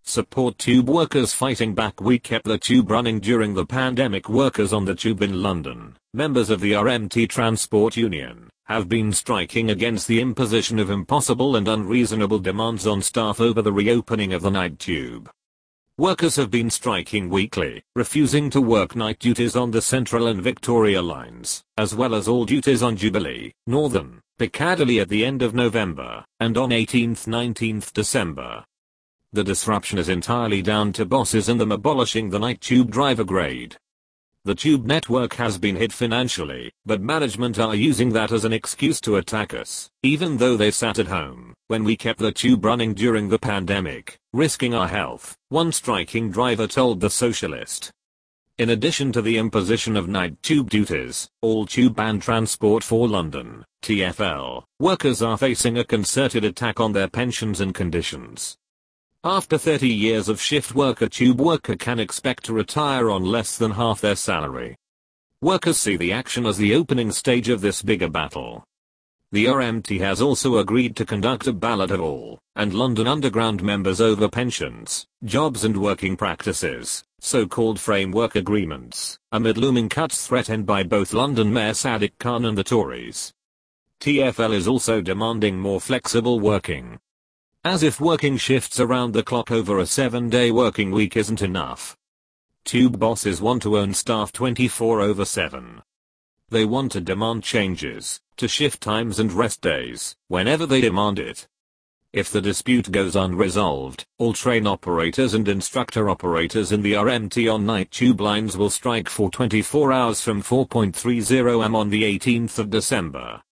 Support tube workers fighting back. We kept the tube running during the pandemic. Workers on the tube in London, members of the RMT Transport Union, have been striking against the imposition of impossible and unreasonable demands on staff over the reopening of the night tube. Workers have been striking weekly, refusing to work night duties on the Central and Victoria lines, as well as all duties on Jubilee, Northern, Piccadilly at the end of November, and on 18th-19th December. The disruption is entirely down to bosses and them abolishing the night tube driver grade. The tube network has been hit financially, but management are using that as an excuse to attack us, even though they sat at home when we kept the tube running during the pandemic, risking our health, one striking driver told The Socialist. In addition to the imposition of night tube duties, all tube and Transport for London, TfL, workers are facing a concerted attack on their pensions and conditions. After 30 years of shift work, a tube worker can expect to retire on less than half their salary. Workers see the action as the opening stage of this bigger battle. The RMT has also agreed to conduct a ballot of all and London Underground members over pensions, jobs and working practices, so-called framework agreements, amid looming cuts threatened by both London Mayor Sadiq Khan and the Tories. TfL is also demanding more flexible working. As if working shifts around the clock over a 7-day working week isn't enough. Tube bosses want to own staff 24/7. They want to demand changes to shift times and rest days whenever they demand it. If the dispute goes unresolved, all train operators and instructor operators in the RMT on night tube lines will strike for 24 hours from 4:30 am on the 18th of December.